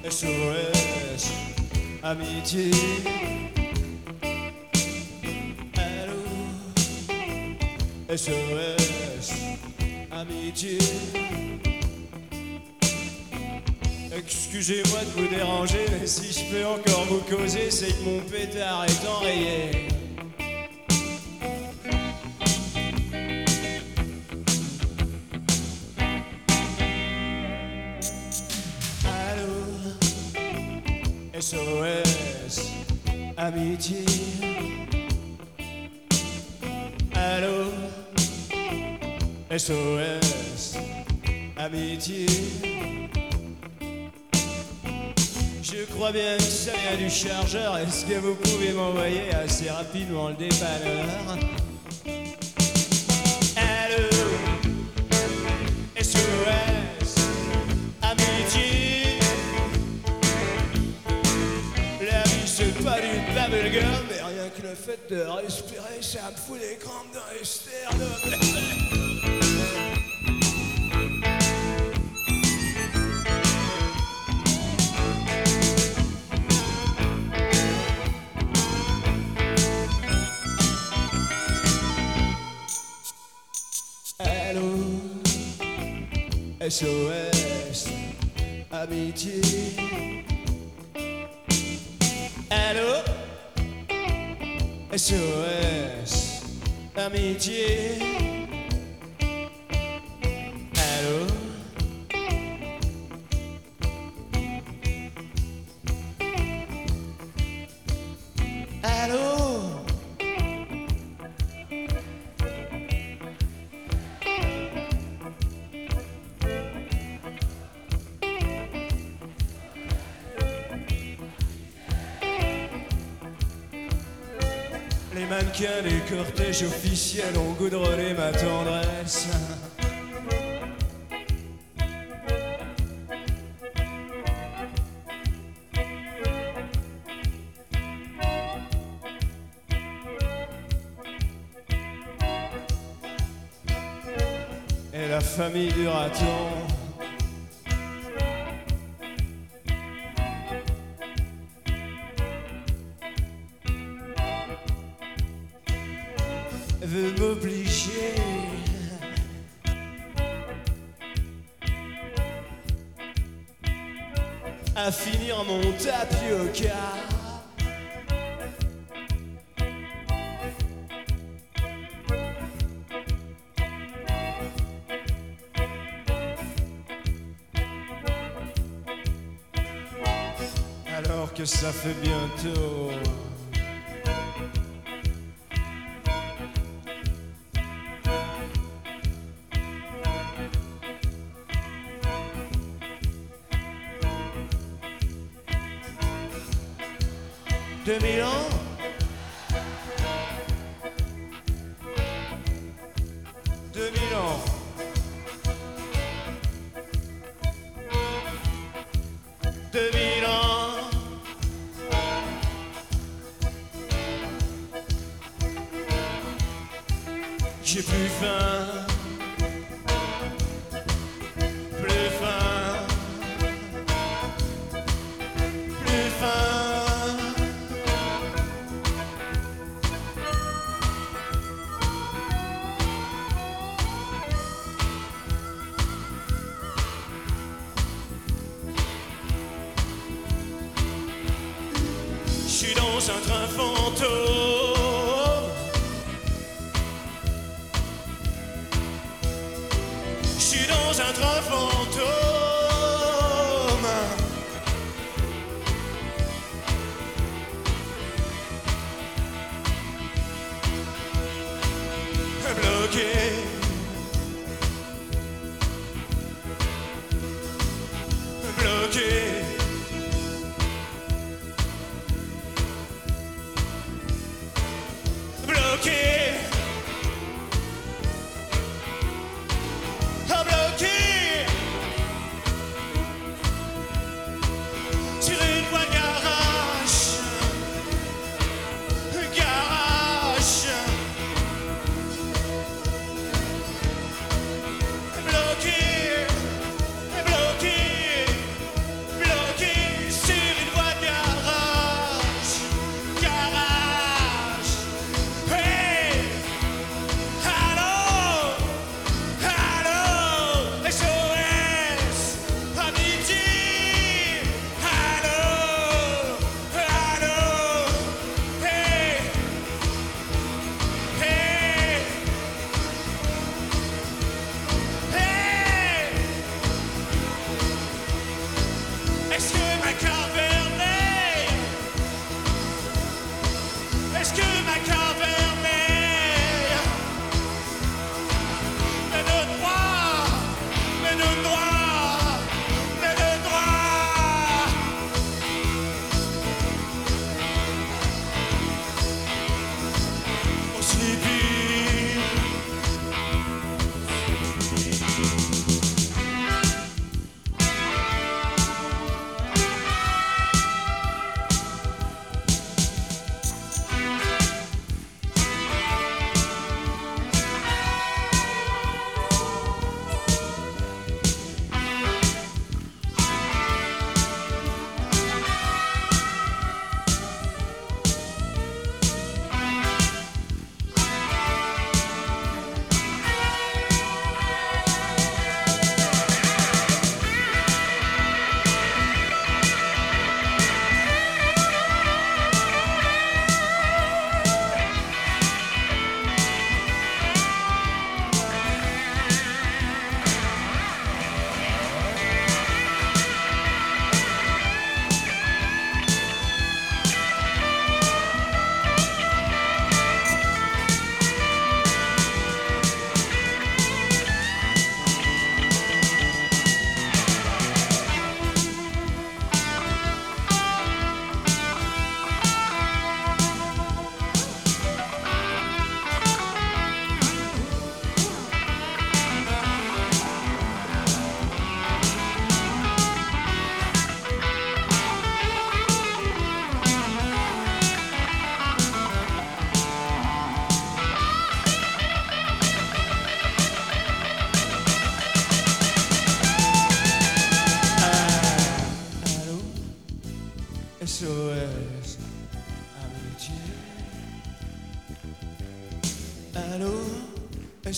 SOS, amitié. Allô, SOS, amitié. Excusez-moi de vous déranger, mais si je peux encore vous causer, c'est que mon pétard est enrayé. SOS, amitié. Allô, SOS, amitié. Je crois bien que ça vient du chargeur. Est-ce que vous pouvez m'envoyer assez rapidement le dépanneur? Allô, SOS, amitié. La vie c'est pas du bubblegum, mais rien que le fait de respirer, ça me fout des crampes dans les sternums. Allô, SOS, amitié. Allô, SOS, amitié. Allô, allô. Les mannequins des cortèges officiels ont goudronné ma tendresse. Et la famille du raton veut m'obliger à finir mon tapioca. Alors que ça fait bientôt 2000 ans. 2000 ans. 2000 ans. J'ai plus faim. Plus faim. Plus faim. Je suis dans un train fantôme. Je suis dans un train fantôme. Bloqué. Bloqué. Bloqué, bloqué sur une voie garage, garage,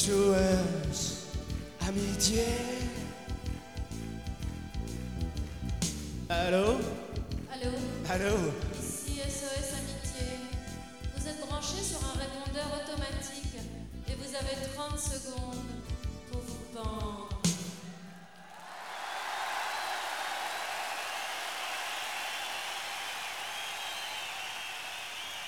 SOS Amitié. Allô? Allô? Allô? Ici SOS Amitié. Vous êtes branché sur un répondeur automatique et vous avez 30 secondes pour vous pendre.